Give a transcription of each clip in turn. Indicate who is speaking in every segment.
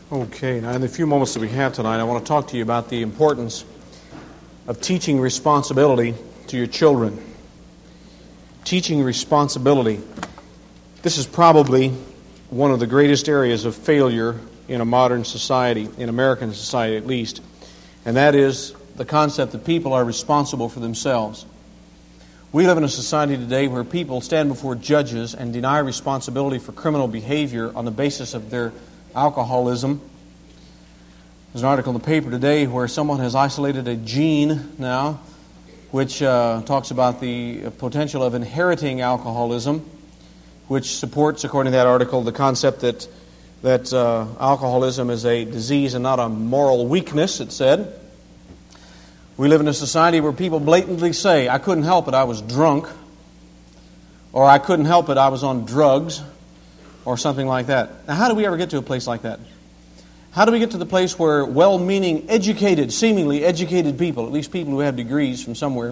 Speaker 1: Okay, now in the few moments that we have tonight, I want to talk to you about the importance of teaching responsibility to your children. Teaching responsibility. This is probably one of the greatest areas of failure in a modern society, in American society at least, and that is the concept that people are responsible for themselves. We live in a society today where people stand before judges and deny responsibility for criminal behavior on the basis of their alcoholism. There's an article in the paper today where someone has isolated a gene now which talks about the potential of inheriting alcoholism, which supports, according to that article, the concept that alcoholism is a disease and not a moral weakness, it said. We live in a society where people blatantly say, I couldn't help it, I was drunk, or I couldn't help it, I was on drugs, or something like that. Now, how do we ever get to a place like that? How do we get to the place where well-meaning, educated, seemingly educated people, at least people who have degrees from somewhere,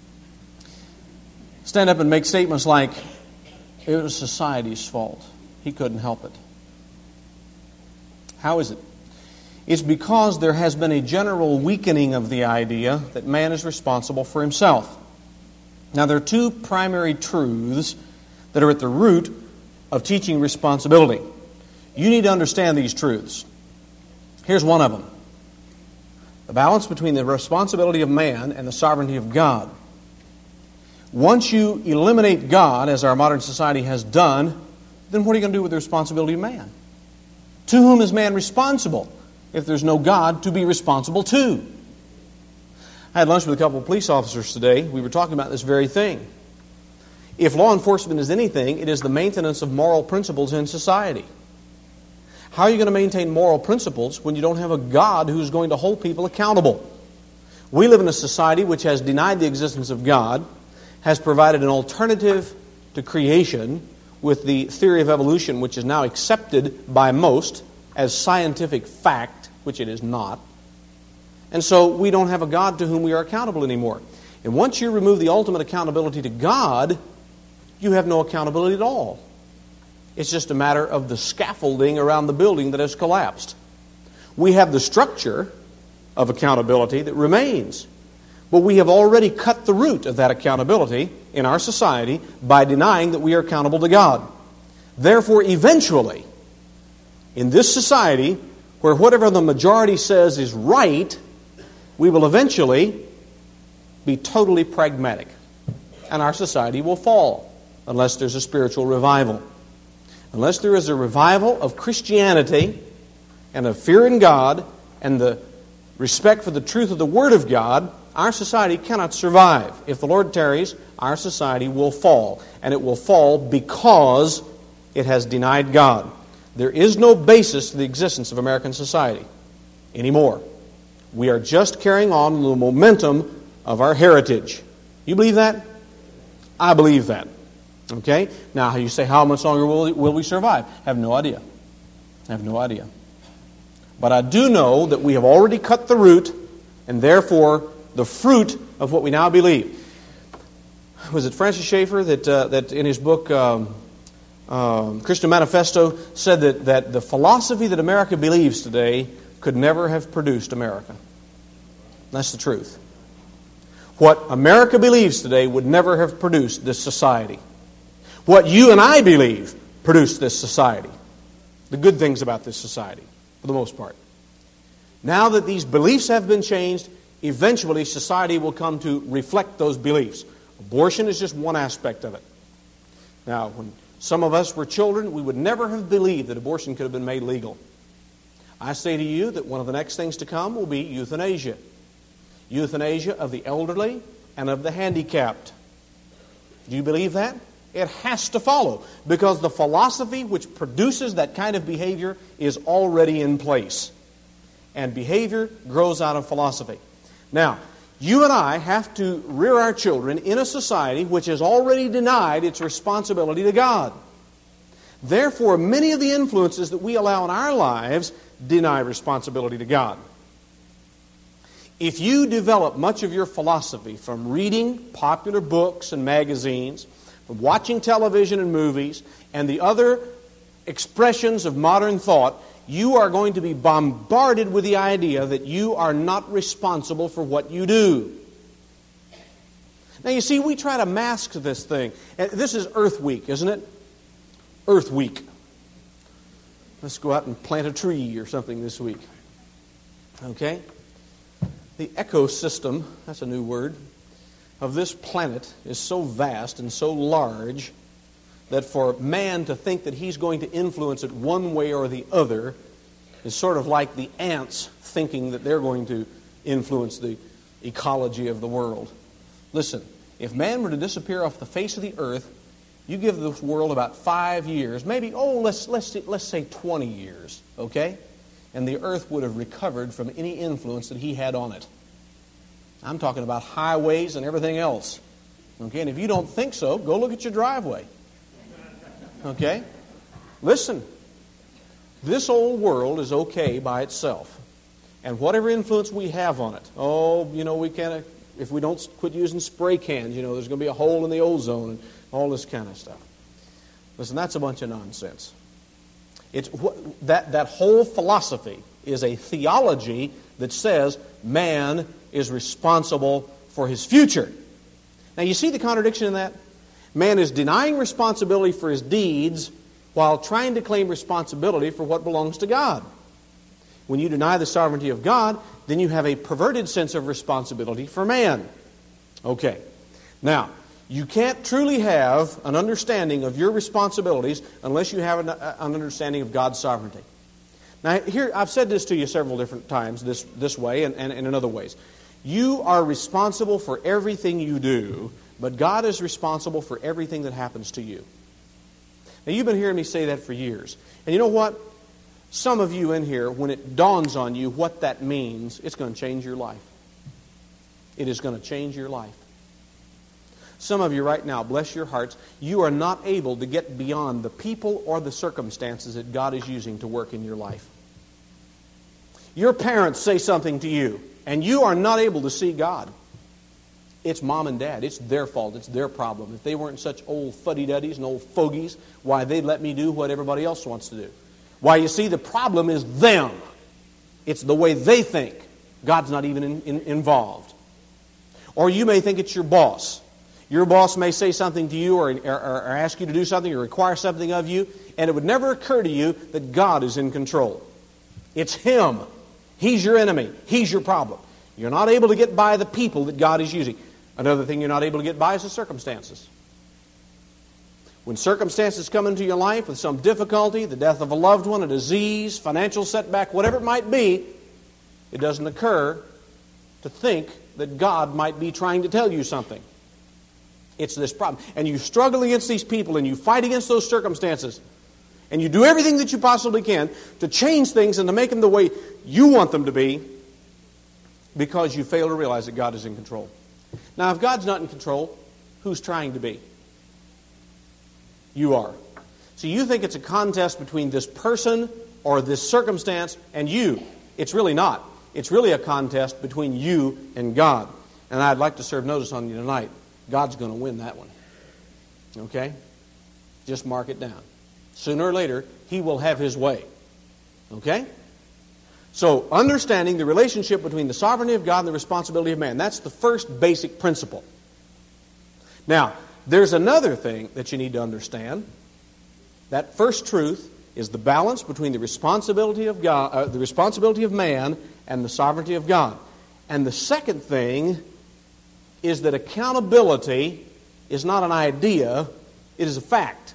Speaker 1: stand up and make statements like, it was society's fault, he couldn't help it? How is it? It's because there has been a general weakening of the idea that man is responsible for himself. Now, there are two primary truths that are at the root of teaching responsibility. You need to understand these truths. Here's one of them. The balance between the responsibility of man and the sovereignty of God. Once you eliminate God, as our modern society has done, then what are you going to do with the responsibility of man? To whom is man responsible if there's no God to be responsible to? I had lunch with a couple of police officers today. We were talking about this very thing. If law enforcement is anything, it is the maintenance of moral principles in society. How are you going to maintain moral principles when you don't have a God who's going to hold people accountable? We live in a society which has denied the existence of God, has provided an alternative to creation with the theory of evolution, which is now accepted by most as scientific fact, which it is not. And so we don't have a God to whom we are accountable anymore. And once you remove the ultimate accountability to God, you have no accountability at all. It's just a matter of the scaffolding around the building that has collapsed. We have the structure of accountability that remains, but we have already cut the root of that accountability in our society by denying that we are accountable to God. Therefore, eventually, in this society, where whatever the majority says is right, we will eventually be totally pragmatic, and our society will fall unless there's a spiritual revival. Unless there is a revival of Christianity and of fear in God and the respect for the truth of the Word of God, our society cannot survive. If the Lord tarries, our society will fall. And it will fall because it has denied God. There is no basis for the existence of American society anymore. We are just carrying on the momentum of our heritage. You believe that? I believe that. Okay? Now, you say, how much longer will we survive? I have no idea. I have no idea. But I do know that we have already cut the root, and therefore the fruit of what we now believe. Was it Francis Schaeffer that in his book, Christian Manifesto, said that the philosophy that America believes today could never have produced America? That's the truth. What America believes today would never have produced this society. What you and I believe produced this society. The good things about this society, for the most part. Now that these beliefs have been changed, eventually society will come to reflect those beliefs. Abortion is just one aspect of it. Now, when some of us were children, we would never have believed that abortion could have been made legal. I say to you that one of the next things to come will be euthanasia. Euthanasia of the elderly and of the handicapped. Do you believe that? It has to follow, because the philosophy which produces that kind of behavior is already in place. And behavior grows out of philosophy. Now, you and I have to rear our children in a society which has already denied its responsibility to God. Therefore, many of the influences that we allow in our lives deny responsibility to God. If you develop much of your philosophy from reading popular books and magazines, from watching television and movies, and the other expressions of modern thought, you are going to be bombarded with the idea that you are not responsible for what you do. Now, you see, we try to mask this thing. This is Earth Week, isn't it? Earth Week. Let's go out and plant a tree or something this week. Okay? The ecosystem, that's a new word, of this planet is so vast and so large that for man to think that he's going to influence it one way or the other is sort of like the ants thinking that they're going to influence the ecology of the world. Listen, if man were to disappear off the face of the earth, you give this world about 5 years, maybe, let's say 20 years, okay? And the earth would have recovered from any influence that he had on it. I'm talking about highways and everything else. Okay, and if you don't think so, go look at your driveway. Okay? Listen, this old world is okay by itself. And whatever influence we have on it, we can't, if we don't quit using spray cans, there's going to be a hole in the ozone and all this kind of stuff. Listen, that's a bunch of nonsense. It's that whole philosophy is a theology that says man is responsible for his future. Now, you see the contradiction in that? Man is denying responsibility for his deeds while trying to claim responsibility for what belongs to God. When you deny the sovereignty of God, then you have a perverted sense of responsibility for man. Okay. Now, you can't truly have an understanding of your responsibilities unless you have an understanding of God's sovereignty. Now, here, I've said this to you several different times this way and in other ways. You are responsible for everything you do, but God is responsible for everything that happens to you. Now, you've been hearing me say that for years. And you know what? Some of you in here, when it dawns on you what that means, it's going to change your life. It is going to change your life. Some of you right now, bless your hearts, you are not able to get beyond the people or the circumstances that God is using to work in your life. Your parents say something to you, and you are not able to see God. It's mom and dad. It's their fault. It's their problem. If they weren't such old fuddy-duddies and old fogies, why, they'd let me do what everybody else wants to do. Why, you see, the problem is them. It's the way they think. God's not even involved. Or you may think it's your boss. Your boss may say something to you or ask you to do something or require something of you, and it would never occur to you that God is in control. It's Him. He's your enemy. He's your problem. You're not able to get by the people that God is using. Another thing you're not able to get by is the circumstances. When circumstances come into your life with some difficulty, the death of a loved one, a disease, financial setback, whatever it might be, it doesn't occur to think that God might be trying to tell you something. It's this problem. And you struggle against these people and you fight against those circumstances. And you do everything that you possibly can to change things and to make them the way you want them to be because you fail to realize that God is in control. Now, if God's not in control, who's trying to be? You are. So you think it's a contest between this person or this circumstance and you. It's really not. It's really a contest between you and God. And I'd like to serve notice on you tonight. God's going to win that one. Okay? Just mark it down. Sooner or later, He will have His way. Okay? So, understanding the relationship between the sovereignty of God and the responsibility of man. That's the first basic principle. Now, there's another thing that you need to understand. That first truth is the balance between the responsibility of God, the responsibility of man, and the sovereignty of God. And the second thing is that accountability is not an idea, it is a fact.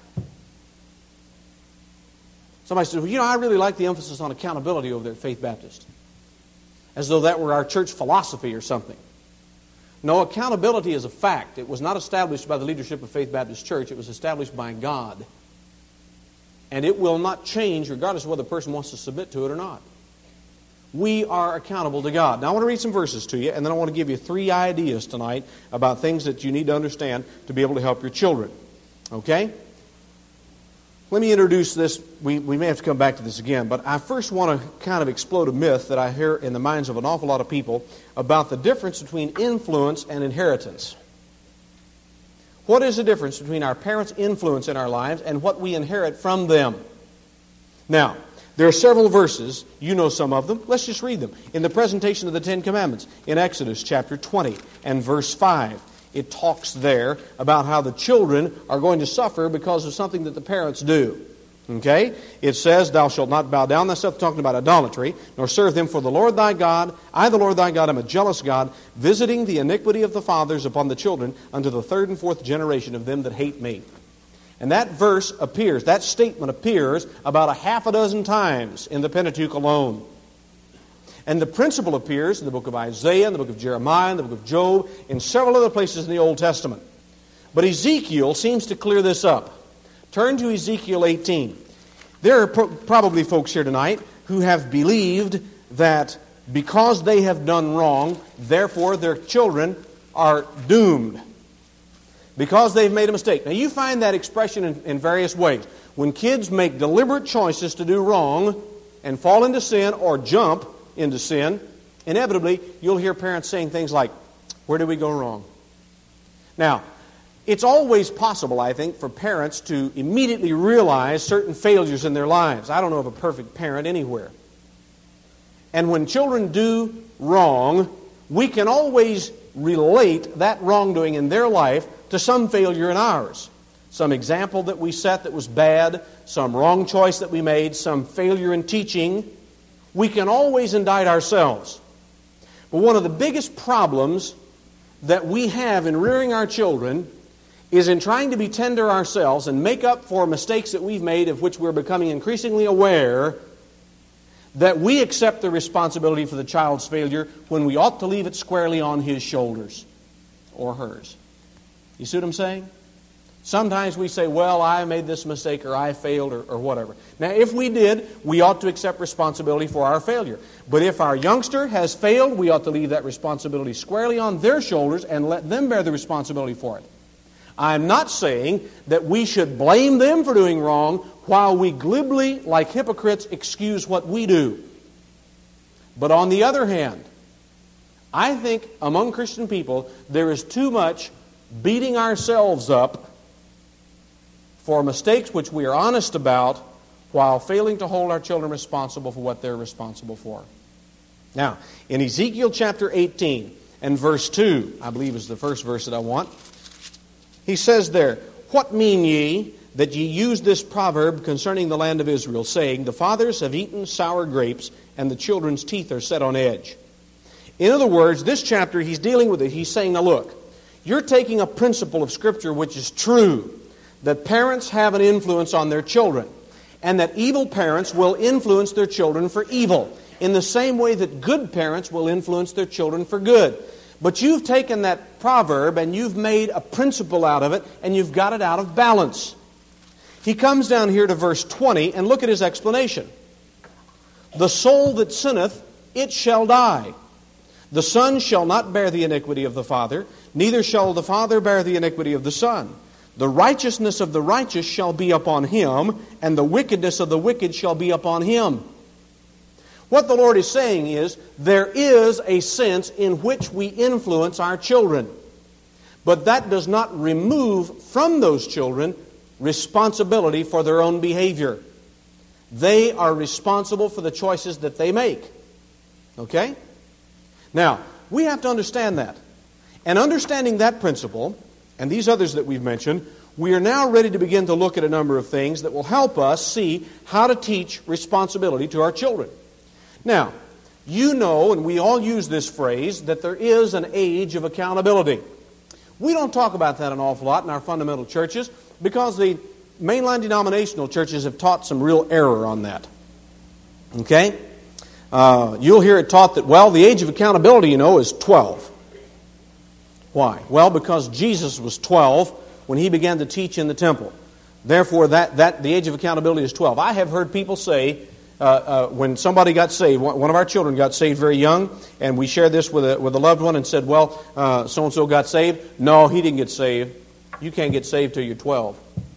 Speaker 1: Somebody says, well, I really like the emphasis on accountability over there at Faith Baptist. As though that were our church philosophy or something. No, accountability is a fact. It was not established by the leadership of Faith Baptist Church. It was established by God. And it will not change regardless of whether the person wants to submit to it or not. We are accountable to God. Now I want to read some verses to you, and then I want to give you 3 ideas tonight about things that you need to understand to be able to help your children. Okay? Let me introduce this. We may have to come back to this again, but I first want to kind of explode a myth that I hear in the minds of an awful lot of people about the difference between influence and inheritance. What is the difference between our parents' influence in our lives and what we inherit from them? Now, There are several verses, you know some of them, let's just read them. In the presentation of the Ten Commandments, in Exodus chapter 20 and verse 5, it talks there about how the children are going to suffer because of something that the parents do. Okay? It says, thou shalt not bow down thyself, talking about idolatry, nor serve them, for the Lord thy God, I the Lord thy God am a jealous God, visiting the iniquity of the fathers upon the children unto the third and fourth generation of them that hate me. And that verse appears, that statement appears about a half a dozen times in the Pentateuch alone. And the principle appears in the book of Isaiah, in the book of Jeremiah, in the book of Job, in several other places in the Old Testament. But Ezekiel seems to clear this up. Turn to Ezekiel 18. There are probably folks here tonight who have believed that because they have done wrong, therefore their children are doomed. Because they've made a mistake. Now you find that expression in various ways. When kids make deliberate choices to do wrong and fall into sin or jump into sin, inevitably you'll hear parents saying things like, where did we go wrong? Now, it's always possible, I think, for parents to immediately realize certain failures in their lives. I don't know of a perfect parent anywhere. And when children do wrong, we can always relate that wrongdoing in their life to some failure in ours. Some example that we set that was bad, some wrong choice that we made, some failure in teaching. We can always indict ourselves. But one of the biggest problems that we have in rearing our children is in trying to be tender ourselves and make up for mistakes that we've made, of which we're becoming increasingly aware, that we accept the responsibility for the child's failure when we ought to leave it squarely on his shoulders or hers. You see what I'm saying? Sometimes we say, well, I made this mistake or I failed or whatever. Now, if we did, we ought to accept responsibility for our failure. But if our youngster has failed, we ought to leave that responsibility squarely on their shoulders and let them bear the responsibility for it. I'm not saying that we should blame them for doing wrong while we glibly, like hypocrites, excuse what we do. But on the other hand, I think among Christian people there is too much beating ourselves up for mistakes which we are honest about while failing to hold our children responsible for what they're responsible for. Now, in Ezekiel chapter 18 and verse 2, I believe is the first verse that I want, he says there, what mean ye that ye use this proverb concerning the land of Israel, saying, the fathers have eaten sour grapes, and the children's teeth are set on edge? In other words, this chapter, he's dealing with it. He's saying, now look, you're taking a principle of Scripture which is true, that parents have an influence on their children, and that evil parents will influence their children for evil, in the same way that good parents will influence their children for good. But you've taken that proverb and you've made a principle out of it, and you've got it out of balance. He comes down here to verse 20, and look at his explanation. The soul that sinneth, it shall die. The son shall not bear the iniquity of the father, neither shall the father bear the iniquity of the son. The righteousness of the righteous shall be upon him, and the wickedness of the wicked shall be upon him. What the Lord is saying is, there is a sense in which we influence our children. But that does not remove from those children responsibility for their own behavior. They are responsible for the choices that they make. Okay? Now, we have to understand that. And understanding that principle, and these others that we've mentioned, we are now ready to begin to look at a number of things that will help us see how to teach responsibility to our children. Now, you know, and we all use this phrase, that there is an age of accountability. We don't talk about that an awful lot in our fundamental churches because the mainline denominational churches have taught some real error on that. Okay? You'll hear it taught that, well, the age of accountability, you know, is 12. Why? Well, because Jesus was 12 when he began to teach in the temple. Therefore, the age of accountability is 12. I have heard people say, when somebody got saved, one of our children got saved very young, and we shared this with a loved one and said, well, so-and-so got saved. No, he didn't get saved. You can't get saved till you're 12.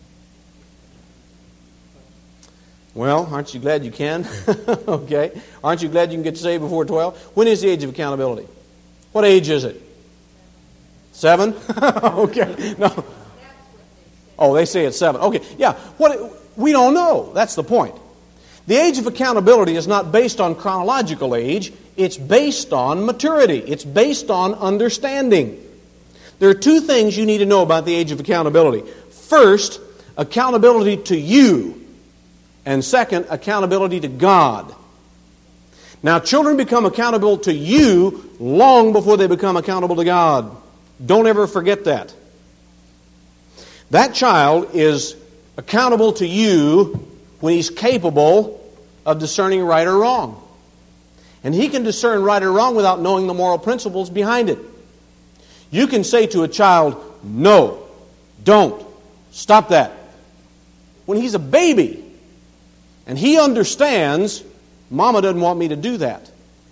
Speaker 1: Well, aren't you glad you can? Okay. Aren't you glad you can get saved before 12? When is the age of accountability? What age is it? 7? Okay. No. Oh, they say it's 7. Okay. Yeah. We don't know. That's the point. The age of accountability is not based on chronological age. It's based on maturity. It's based on understanding. There are two things you need to know about the age of accountability. First, accountability to you. And second, accountability to God. Now, children become accountable to you long before they become accountable to God. Don't ever forget that. That child is accountable to you when he's capable of discerning right or wrong. And he can discern right or wrong without knowing the moral principles behind it. You can say to a child, no, don't, stop that. When he's a baby and he understands, Mama doesn't want me to do that.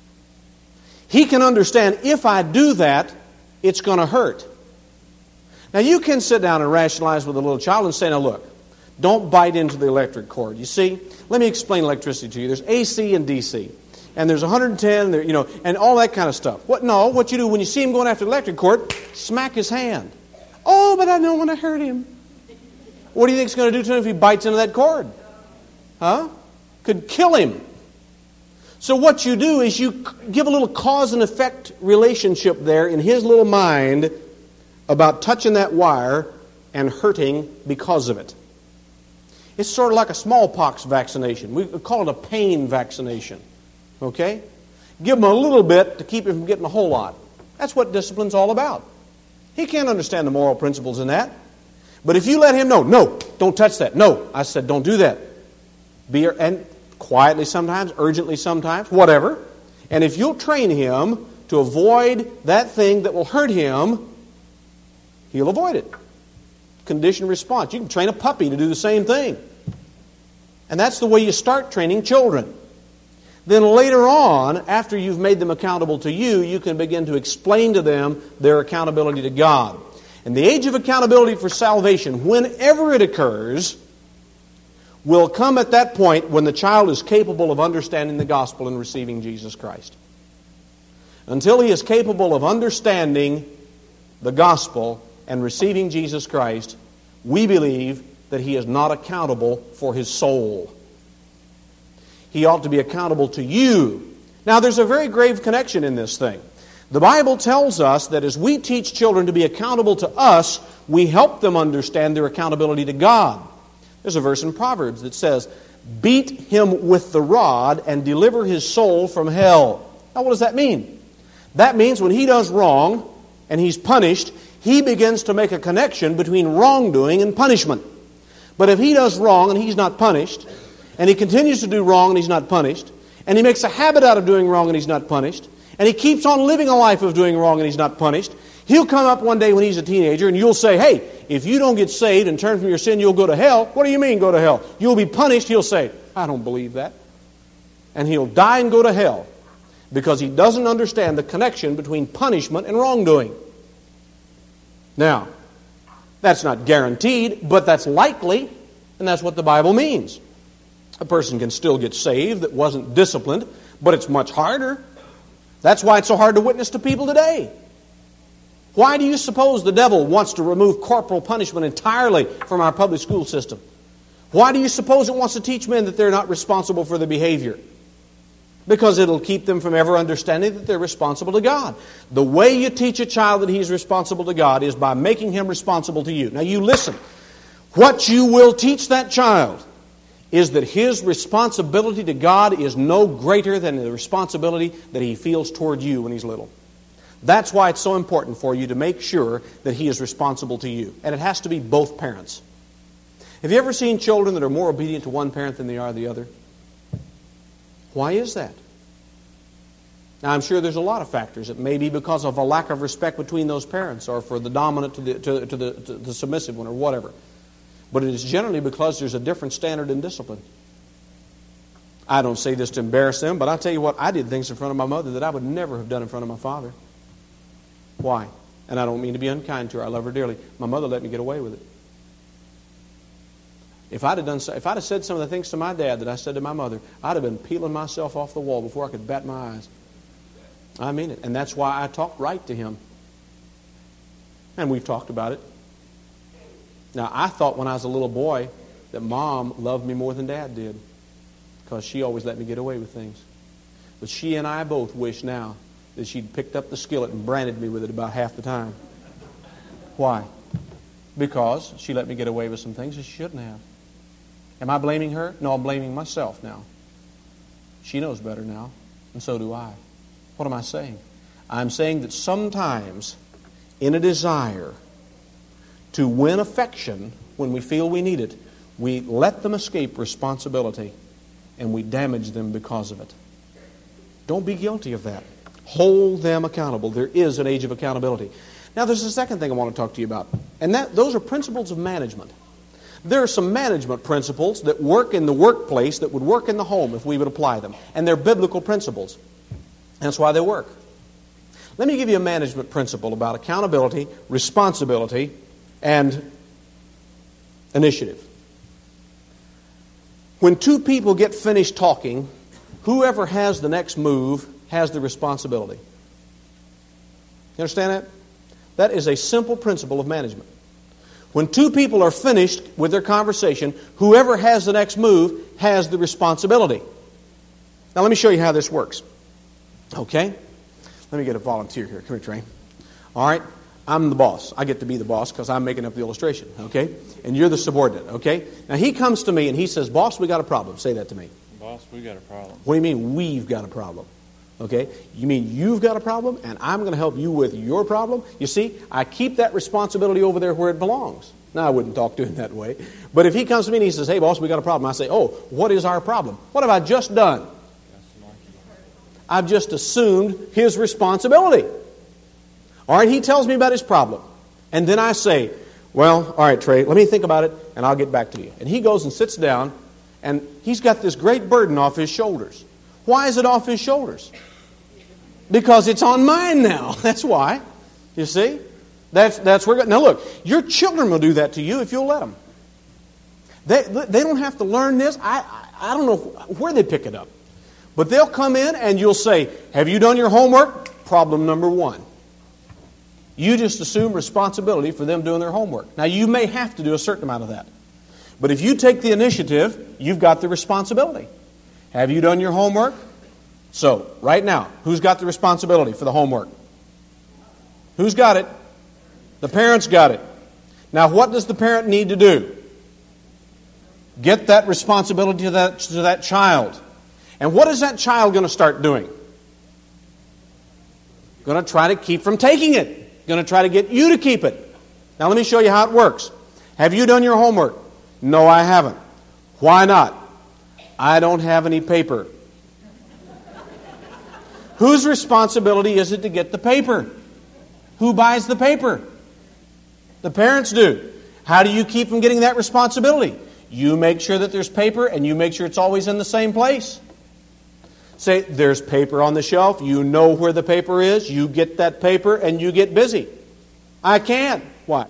Speaker 1: He can understand, if I do that, it's going to hurt. Now you can sit down and rationalize with a little child and say, now look, don't bite into the electric cord. You see, let me explain electricity to you. There's AC and DC. And there's 110, there, and all that kind of stuff. What you do when you see him going after the electric cord, smack his hand. Oh, but I don't want to hurt him. What do you think it's going to do to him if he bites into that cord? Huh? Could kill him. So what you do is you give a little cause and effect relationship there in his little mind about touching that wire and hurting because of it. It's sort of like a smallpox vaccination. We call it a pain vaccination. Okay? Give him a little bit to keep him from getting a whole lot. That's what discipline's all about. He can't understand the moral principles in that. But if you let him know, no, don't touch that. No, I said don't do that. And quietly sometimes, urgently sometimes, whatever. And if you'll train him to avoid that thing that will hurt him, he'll avoid it. Conditioned response. You can train a puppy to do the same thing. And that's the way you start training children. Then later on, after you've made them accountable to you, you can begin to explain to them their accountability to God. And the age of accountability for salvation, whenever it occurs, will come at that point when the child is capable of understanding the gospel and receiving Jesus Christ. Until he is capable of understanding the gospel and receiving Jesus Christ, we believe that he is not accountable for his soul. He ought to be accountable to you. Now, there's a very grave connection in this thing. The Bible tells us that as we teach children to be accountable to us, we help them understand their accountability to God. There's a verse in Proverbs that says, beat him with the rod and deliver his soul from hell. Now, what does that mean? That means when he does wrong and he's punished, he begins to make a connection between wrongdoing and punishment. But if he does wrong and he's not punished, and he continues to do wrong and he's not punished, and he makes a habit out of doing wrong and he's not punished, and he keeps on living a life of doing wrong and he's not punished, he'll come up one day when he's a teenager and you'll say, hey, if you don't get saved and turn from your sin, you'll go to hell. What do you mean go to hell? You'll be punished. He'll say, I don't believe that. And he'll die and go to hell because he doesn't understand the connection between punishment and wrongdoing. Now, that's not guaranteed, but that's likely, and that's what the Bible means. A person can still get saved that wasn't disciplined, but it's much harder. That's why it's so hard to witness to people today. Why do you suppose the devil wants to remove corporal punishment entirely from our public school system? Why do you suppose it wants to teach men that they're not responsible for their behavior? Because it'll keep them from ever understanding that they're responsible to God. The way you teach a child that he's responsible to God is by making him responsible to you. Now you listen. What you will teach that child is that his responsibility to God is no greater than the responsibility that he feels toward you when he's little. That's why it's so important for you to make sure that he is responsible to you. And it has to be both parents. Have you ever seen children that are more obedient to one parent than they are the other? Why is that? Now, I'm sure there's a lot of factors. It may be because of a lack of respect between those parents, or for the dominant to the submissive one, or whatever. But it is generally because there's a different standard in discipline. I don't say this to embarrass them, but I'll tell you what, I did things in front of my mother that I would never have done in front of my father. Why? And I don't mean to be unkind to her. I love her dearly. My mother let me get away with it. If I'd have said some of the things to my dad that I said to my mother, I'd have been peeling myself off the wall before I could bat my eyes. I mean it. And that's why I talked right to him. And we've talked about it. Now, I thought when I was a little boy that Mom loved me more than Dad did. because she always let me get away with things. But she and I both wish now that she'd picked up the skillet and branded me with it about half the time. Why? Because she let me get away with some things that she shouldn't have. Am I blaming her? No, I'm blaming myself now. She knows better now, and so do I. What am I saying? I'm saying that sometimes in a desire to win affection when we feel we need it, we let them escape responsibility and we damage them because of it. Don't be guilty of that. Hold them accountable. There is an age of accountability. Now, there's a second thing I want to talk to you about, and those are principles of management. There are some management principles that work in the workplace that would work in the home if we would apply them, and they're biblical principles. That's why they work. Let me give you a management principle about accountability, responsibility, and initiative. When two people get finished talking, whoever has the next move has the responsibility. You understand that? That is a simple principle of management. When two people are finished with their conversation, whoever has the next move has the responsibility. Now let me show you how this works. Okay? Let me get a volunteer here. Come here, Trey. All right? I'm the boss. I get to be the boss because I'm making up the illustration. Okay? And you're the subordinate. Okay? Now he comes to me and he says, "Boss, we got a problem." Say that to me.
Speaker 2: Boss, we got a problem.
Speaker 1: What do you mean, we've got a problem? Okay? You mean you've got a problem and I'm going to help you with your problem? You see, I keep that responsibility over there where it belongs. Now, I wouldn't talk to him that way. But if he comes to me and he says, "Hey, boss, we got a problem," I say, "Oh, what is our problem? What have I just done?" I've just assumed his responsibility. All right, he tells me about his problem. And then I say, "Well, all right, Trey, let me think about it and I'll get back to you." And he goes and sits down and he's got this great burden off his shoulders. Why is it off his shoulders? Because it's on mine now. That's why. You see? That's where. Now look, your children will do that to you if you'll let them. They don't have to learn this. I don't know where they pick it up. But they'll come in and you'll say, "Have you done your homework?" Problem number one. You just assume responsibility for them doing their homework. Now you may have to do a certain amount of that. But if you take the initiative, you've got the responsibility. Have you done your homework? So, right now, who's got the responsibility for the homework? Who's got it? The parent's got it. Now, what does the parent need to do? Get that responsibility to that child. And what is that child going to start doing? Going to try to keep from taking it. Going to try to get you to keep it. Now, let me show you how it works. Have you done your homework? No, I haven't. Why not? I don't have any paper. Whose responsibility is it to get the paper? Who buys the paper? The parents do. How do you keep from getting that responsibility? You make sure that there's paper and you make sure it's always in the same place. Say, "There's paper on the shelf." You know where the paper is. You get that paper and you get busy. I can't. Why?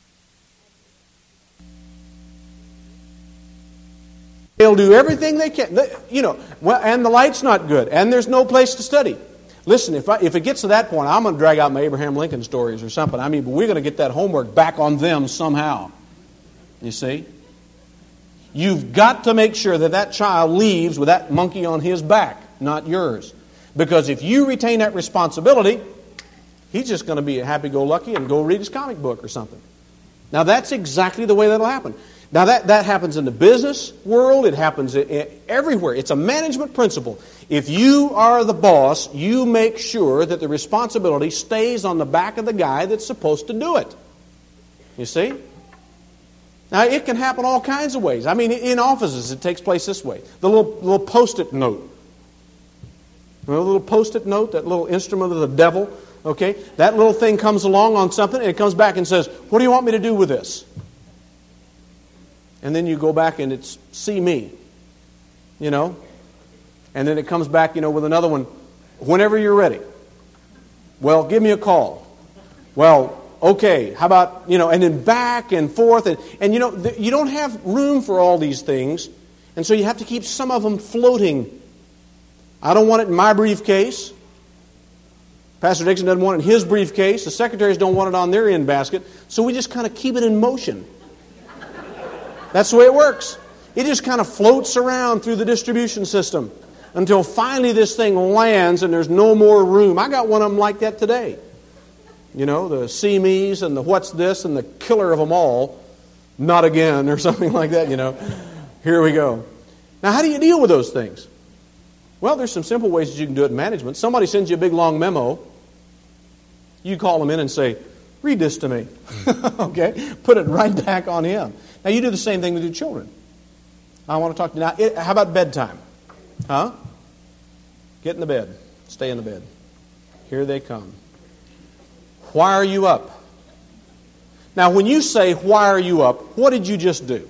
Speaker 1: They'll do everything they can. And the light's not good. And there's no place to study. Listen, if it gets to that point, I'm going to drag out my Abraham Lincoln stories or something. But we're going to get that homework back on them somehow. You see? You've got to make sure that child leaves with that monkey on his back, not yours. Because if you retain that responsibility, he's just going to be a happy-go-lucky and go read his comic book or something. Now, that's exactly the way that'll happen. Now, that happens in the business world. It happens everywhere. It's a management principle. If you are the boss, you make sure that the responsibility stays on the back of the guy that's supposed to do it. You see? Now, it can happen all kinds of ways. In offices, it takes place this way. The little Post-it note. The little Post-it note, that little instrument of the devil, okay? That little thing comes along on something, and it comes back and says, "What do you want me to do with this?" And then you go back and it's "See me." And then it comes back, with another one, "Whenever you're ready." "Well, give me a call." "Well, okay, how about," and then back and forth. And you don't have room for all these things. And so you have to keep some of them floating. I don't want it in my briefcase. Pastor Dixon doesn't want it in his briefcase. The secretaries don't want it on their end basket. So we just kind of keep it in motion. That's the way it works. It just kind of floats around through the distribution system until finally this thing lands and there's no more room. I got one of them like that today. You know, the see me's and the what's this and the killer of them all. Not again, or something like that, you know. Here we go. Now, how do you deal with those things? Well, there's some simple ways that you can do it in management. Somebody sends you a big, long memo. You call them in and say, read this to me. Okay? Put it right back on him. Now, you do the same thing with your children. I want to talk to you now. How about bedtime? Huh? Get in the bed. Stay in the bed. Here they come. Why are you up? Now, when you say, why are you up, what did you just do?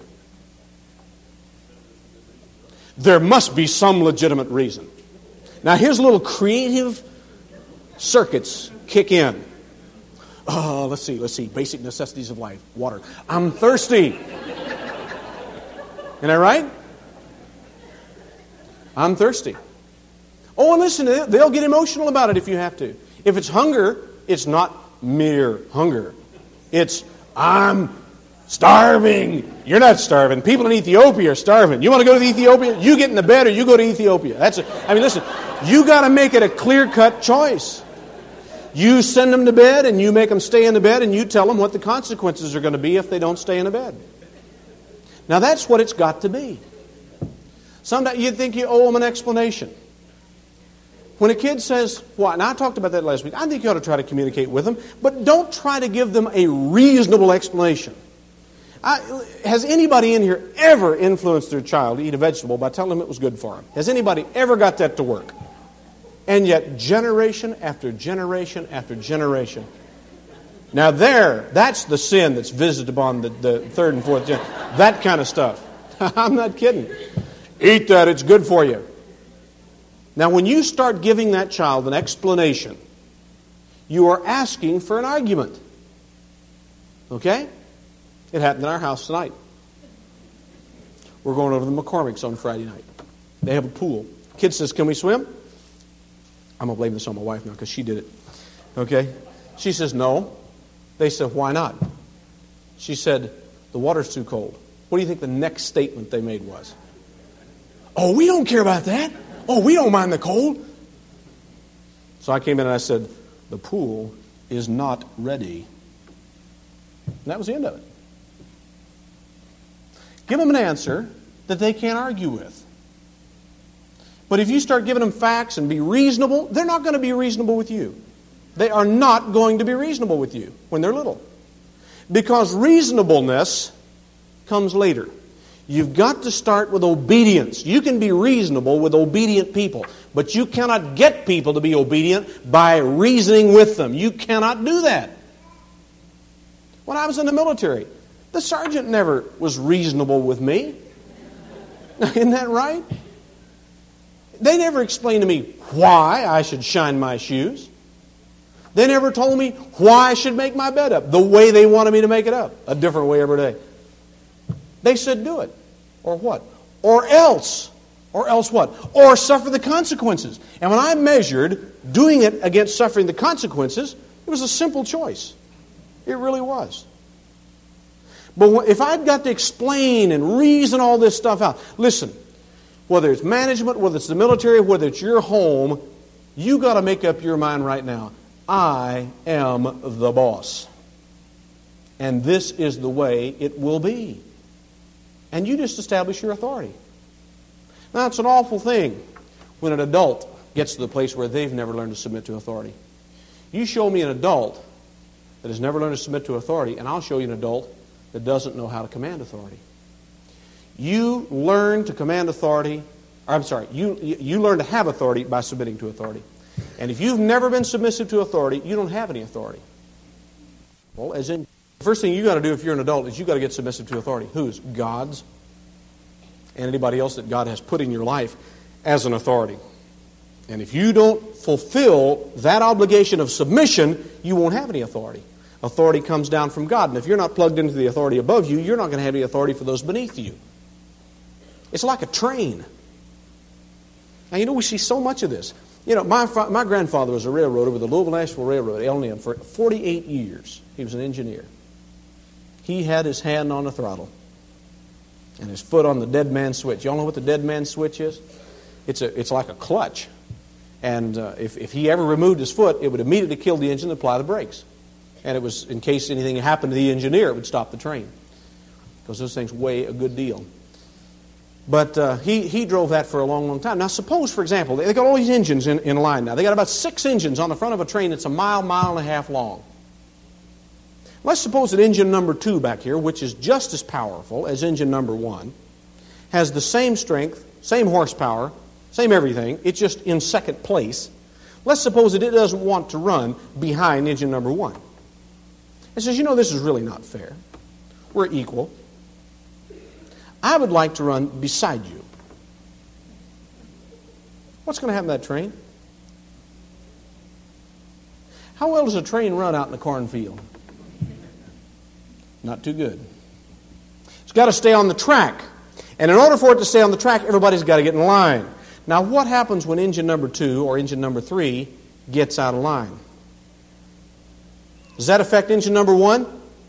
Speaker 1: There must be some legitimate reason. Now, here's a little creative circuits kick in. Oh, let's see. Basic necessities of life. Water. I'm thirsty. Isn't that right? I'm thirsty. Oh, and listen, they'll get emotional about it if you have to. If it's hunger, it's not mere hunger. It's, I'm starving. You're not starving. People in Ethiopia are starving. You want to go to Ethiopia? You get in the bed or you go to Ethiopia. Listen, you got to make it a clear-cut choice. You send them to bed and you make them stay in the bed and you tell them what the consequences are going to be if they don't stay in the bed. Now that's what it's got to be. Sometimes you think you owe them an explanation. When a kid says, why? Now I talked about that last week. I think you ought to try to communicate with them, but don't try to give them a reasonable explanation. Has anybody in here ever influenced their child to eat a vegetable by telling them it was good for them? Has anybody ever got that to work? And yet, generation after generation after generation. Now that's the sin that's visited upon the third and fourth generation. That kind of stuff. I'm not kidding. Eat that, it's good for you. Now, when you start giving that child an explanation, you are asking for an argument. Okay? It happened in our house tonight. We're going over to the McCormick's on Friday night. They have a pool. Kid says, can we swim? I'm going to blame this on my wife now because she did it. Okay? She says, no. They said, why not? She said, the water's too cold. What do you think the next statement they made was? Oh, we don't care about that. Oh, we don't mind the cold. So I came in and I said, the pool is not ready. And that was the end of it. Give them an answer that they can't argue with. But if you start giving them facts and be reasonable, they're not going to be reasonable with you. They are not going to be reasonable with you when they're little. Because reasonableness comes later. You've got to start with obedience. You can be reasonable with obedient people, but you cannot get people to be obedient by reasoning with them. You cannot do that. When I was in the military, the sergeant never was reasonable with me. Isn't that right? They never explained to me why I should shine my shoes. They never told me why I should make my bed up the way they wanted me to make it up, a different way every day. They said do it. Or what? Or else. Or else what? Or suffer the consequences. And when I measured doing it against suffering the consequences, it was a simple choice. It really was. But if I've got to explain and reason all this stuff out, listen, whether it's management, whether it's the military, whether it's your home, you got to make up your mind right now. I am the boss. And this is the way it will be. And you just establish your authority. Now, it's an awful thing when an adult gets to the place where they've never learned to submit to authority. You show me an adult that has never learned to submit to authority, and I'll show you an adult that doesn't know how to command authority. You learn to command authority, you learn to have authority by submitting to authority. And if you've never been submissive to authority, you don't have any authority. Well, as in, the first thing you got to do if you're an adult is you got to get submissive to authority. Whose? God's. And anybody else that God has put in your life as an authority. And if you don't fulfill that obligation of submission, you won't have any authority. Authority comes down from God. And if you're not plugged into the authority above you, you're not going to have any authority for those beneath you. It's like a train. Now, we see so much of this. My grandfather was a railroader with the Louisville Nashville Railroad, L&M, for 48 years. He was an engineer. He had his hand on the throttle. and his foot on the dead man switch. Y'all know what the dead man switch is? It's like a clutch. And if he ever removed his foot, it would immediately kill the engine and apply the brakes. And it was, in case anything happened to the engineer, it would stop the train. Because those things weigh a good deal. But he drove that for a long, long time. Now suppose, for example, they got all these engines in line now. They got about 6 engines on the front of a train that's a mile, mile and a half long. Let's suppose that engine number 2 back here, which is just as powerful as engine number 1, has the same strength, same horsepower, same everything. It's just in second place. Let's suppose that it doesn't want to run behind engine number 1. It says, this is really not fair. We're equal. I would like to run beside you. What's going to happen to that train? How well does a train run out in the cornfield? Not too good. It's got to stay on the track. And in order for it to stay on the track, everybody's got to get in line. Now, what happens when engine number 2 or engine number 3 gets out of line? Does that affect engine number 1?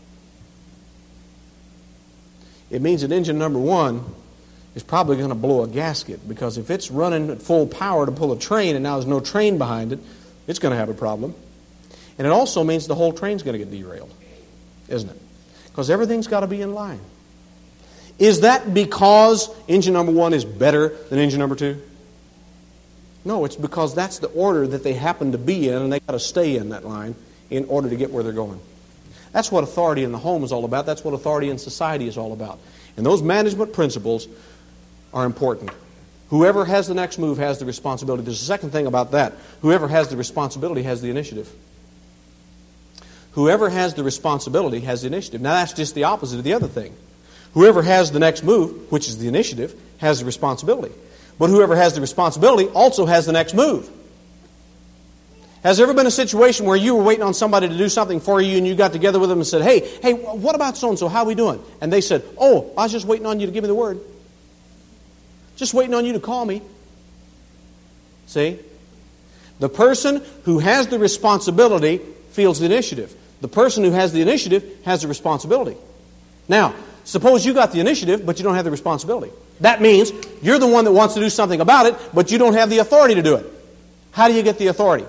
Speaker 1: It means that engine number 1 is probably going to blow a gasket, because if it's running at full power to pull a train and now there's no train behind it, it's going to have a problem. And it also means the whole train's going to get derailed, isn't it? Because everything's got to be in line. Is that because engine number 1 is better than engine number 2? No, it's because that's the order that they happen to be in, and they've got to stay in that line in order to get where they're going. That's what authority in the home is all about. That's what authority in society is all about. And those management principles are important. Whoever has the next move has the responsibility. There's a second thing about that. Whoever has the responsibility has the initiative. Whoever has the responsibility has the initiative. Now that's just the opposite of the other thing. Whoever has the next move, which is the initiative, has the responsibility. But whoever has the responsibility also has the next move. Has there ever been a situation where you were waiting on somebody to do something for you and you got together with them and said, hey, what about so-and-so? How are we doing? And they said, I was just waiting on you to give me the word. Just waiting on you to call me. See? The person who has the responsibility feels the initiative. The person who has the initiative has the responsibility. Now, suppose you got the initiative, but you don't have the responsibility. That means you're the one that wants to do something about it, but you don't have the authority to do it. How do you get the authority?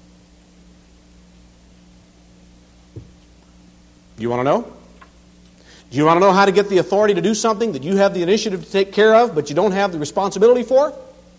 Speaker 1: Do you want to know? Do you want to know how to get the authority to do something that you have the initiative to take care of, but you don't have the responsibility for?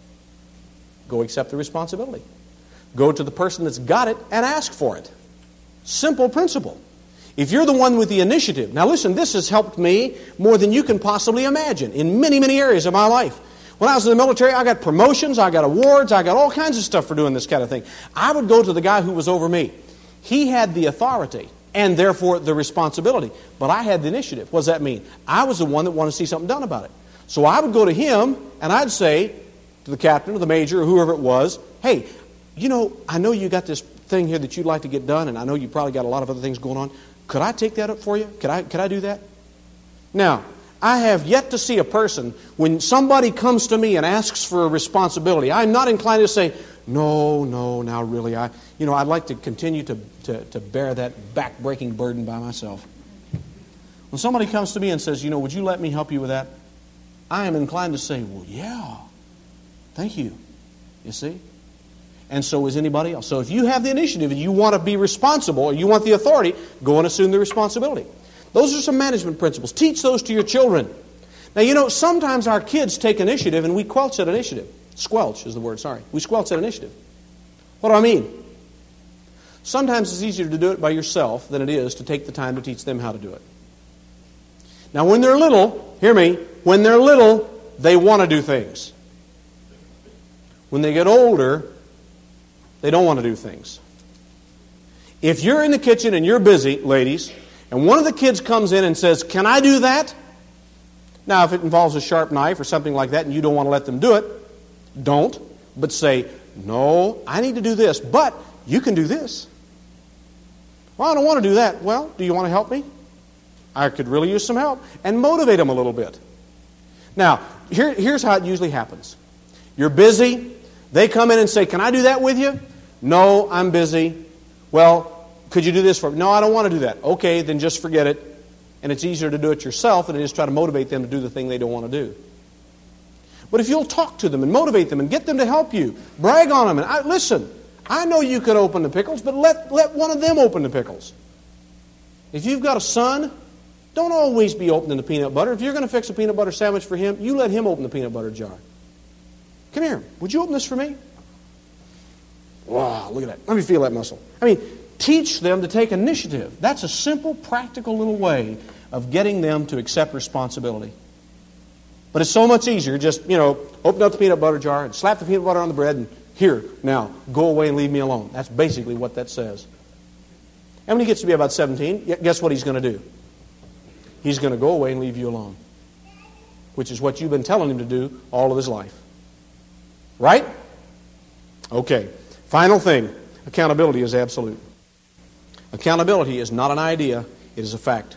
Speaker 1: Go accept the responsibility. Go to the person that's got it and ask for it. Simple principle. If you're the one with the initiative. Now listen, this has helped me more than you can possibly imagine in many, many areas of my life. When I was in the military, I got promotions, I got awards, I got all kinds of stuff for doing this kind of thing. I would go to the guy who was over me. He had the authority and therefore the responsibility. But I had the initiative. What does that mean? I was the one that wanted to see something done about it. So I would go to him and I'd say to the captain or the major or whoever it was, hey, I know you got this thing here that you'd like to get done, and I know you probably got a lot of other things going on. Could I take that up for you? Could I do that? Now, I have yet to see a person, when somebody comes to me and asks for a responsibility, I'm not inclined to say, no, now really, I'd like to continue to bear that back-breaking burden by myself. When somebody comes to me and says, would you let me help you with that? I am inclined to say, well, yeah, thank you. You see? And so is anybody else. So if you have the initiative and you want to be responsible, or you want the authority, go and assume the responsibility. Those are some management principles. Teach those to your children. Now, sometimes our kids take initiative and we squelch that initiative. Squelch is the word, sorry. We squelch that initiative. What do I mean? Sometimes it's easier to do it by yourself than it is to take the time to teach them how to do it. Now, when they're little, hear me, when they're little, they want to do things. When they get older, they don't want to do things. If you're in the kitchen and you're busy, ladies, and one of the kids comes in and says, can I do that? Now, if it involves a sharp knife or something like that and you don't want to let them do it, don't. But say, no, I need to do this, but you can do this. Well, I don't want to do that. Well, do you want to help me? I could really use some help. And motivate them a little bit. Now, here's how it usually happens. You're busy. They come in and say, can I do that with you? No, I'm busy. Well, could you do this for me? No, I don't want to do that. Okay, then just forget it. And it's easier to do it yourself than it is to try to motivate them to do the thing they don't want to do. But if you'll talk to them and motivate them and get them to help you, brag on them, and listen, I know you could open the pickles, but let one of them open the pickles. If you've got a son, don't always be opening the peanut butter. If you're going to fix a peanut butter sandwich for him, you let him open the peanut butter jar. Come here. Would you open this for me? Wow, look at that. Let me feel that muscle. I mean, teach them to take initiative. That's a simple, practical little way of getting them to accept responsibility. But it's so much easier just, open up the peanut butter jar and slap the peanut butter on the bread and here, now, go away and leave me alone. That's basically what that says. And when he gets to be about 17, guess what he's going to do? He's going to go away and leave you alone. Which is what you've been telling him to do all of his life. Right? Okay. Final thing. Accountability is absolute. Accountability is not an idea. It is a fact.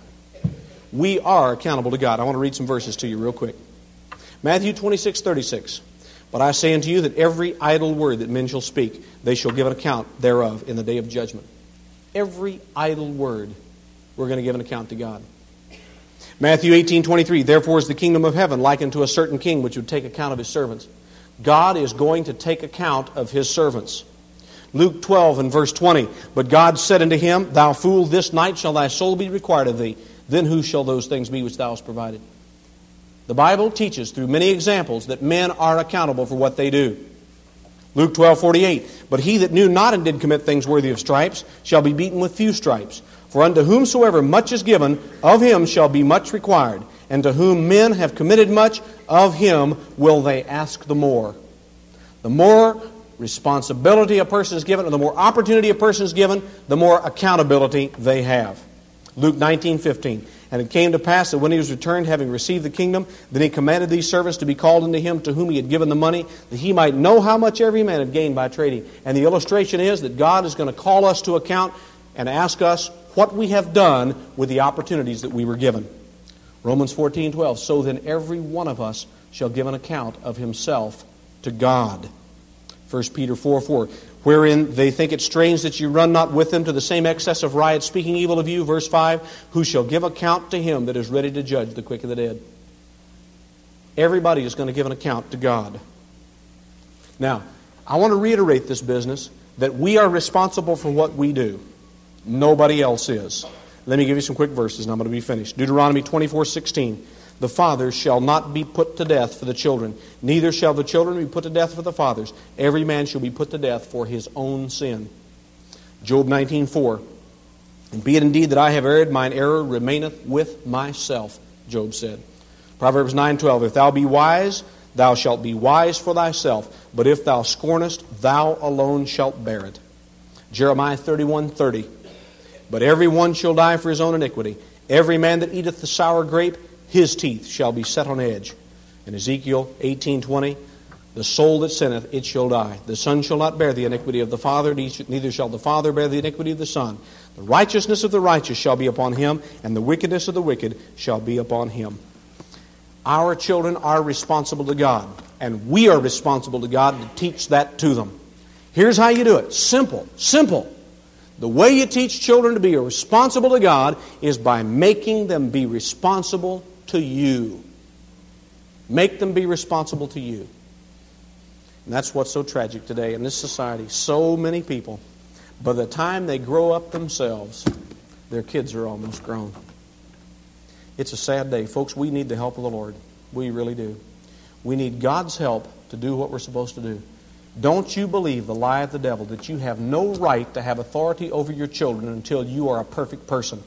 Speaker 1: We are accountable to God. I want to read some verses to you real quick. Matthew 26:36. But I say unto you that every idle word that men shall speak, they shall give an account thereof in the day of judgment. Every idle word, we're going to give an account to God. Matthew 18:23. Therefore is the kingdom of heaven likened to a certain king which would take account of his servants. God is going to take account of his servants. Luke 12 and verse 20. But God said unto him, Thou fool, this night shall thy soul be required of thee. Then whose shall those things be which thou hast provided? The Bible teaches through many examples that men are accountable for what they do. Luke 12:48. But he that knew not and did commit things worthy of stripes shall be beaten with few stripes. For unto whomsoever much is given, of him shall be much required. And to whom men have committed much, of him will they ask the more. The more responsibility a person is given, or the more opportunity a person is given, the more accountability they have. Luke 19:15. And it came to pass that when he was returned, having received the kingdom, then he commanded these servants to be called unto him to whom he had given the money, that he might know how much every man had gained by trading. And the illustration is that God is going to call us to account and ask us what we have done with the opportunities that we were given. Romans 14:12. So then every one of us shall give an account of himself to God. 1 Peter 4:4. Wherein they think it strange that you run not with them to the same excess of riot, speaking evil of you. Verse 5, who shall give account to him that is ready to judge the quick and the dead. Everybody is going to give an account to God. Now, I want to reiterate this business, that we are responsible for what we do. Nobody else is. Let me give you some quick verses and I'm going to be finished. Deuteronomy 24:16. The fathers shall not be put to death for the children, neither shall the children be put to death for the fathers. Every man shall be put to death for his own sin. Job 19:4. And be it indeed that I have erred, mine error remaineth with myself, Job said. Proverbs 9:12. If thou be wise, thou shalt be wise for thyself, but if thou scornest, thou alone shalt bear it. Jeremiah 31:30. But every one shall die for his own iniquity. Every man that eateth the sour grape, his teeth shall be set on edge. In Ezekiel 18:20, the soul that sinneth, it shall die. The son shall not bear the iniquity of the father, neither shall the father bear the iniquity of the son. The righteousness of the righteous shall be upon him, and the wickedness of the wicked shall be upon him. Our children are responsible to God, and we are responsible to God to teach that to them. Here's how you do it. Simple. Simple. The way you teach children to be responsible to God is by making them be responsible to you. Make them be responsible to you. And that's what's so tragic today in this society. So many people, by the time they grow up themselves, their kids are almost grown. It's a sad day. Folks, we need the help of the Lord. We really do. We need God's help to do what we're supposed to do. Don't you believe the lie of the devil that you have no right to have authority over your children until you are a perfect person.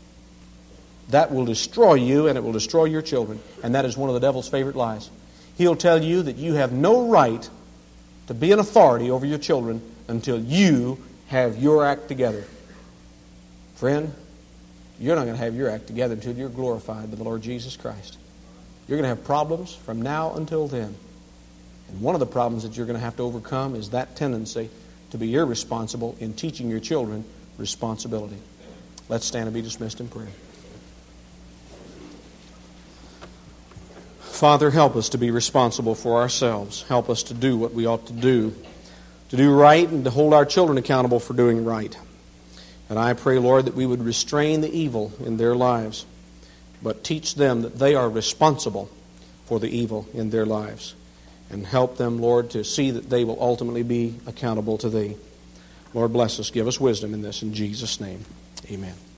Speaker 1: That will destroy you and it will destroy your children. And that is one of the devil's favorite lies. He'll tell you that you have no right to be an authority over your children until you have your act together. Friend, you're not going to have your act together until you're glorified by the Lord Jesus Christ. You're going to have problems from now until then. And one of the problems that you're going to have to overcome is that tendency to be irresponsible in teaching your children responsibility. Let's stand and be dismissed in prayer. Father, help us to be responsible for ourselves. Help us to do what we ought to do right and to hold our children accountable for doing right. And I pray, Lord, that we would restrain the evil in their lives. but teach them that they are responsible for the evil in their lives. And help them, Lord, to see that they will ultimately be accountable to Thee. Lord, bless us. Give us wisdom in this. In Jesus' name, amen.